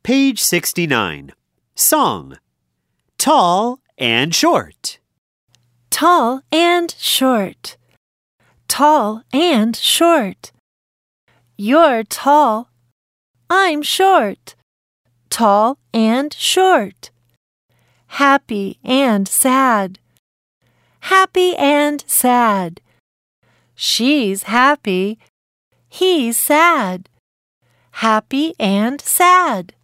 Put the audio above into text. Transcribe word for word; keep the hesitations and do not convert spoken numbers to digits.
Page sixty-nine. Song. Tall and short. Tall and short. Tall and short. You're tall. I'm short. Tall and short. Happy and sad. Happy and sad. She's happy. He's sad. Happy and sad.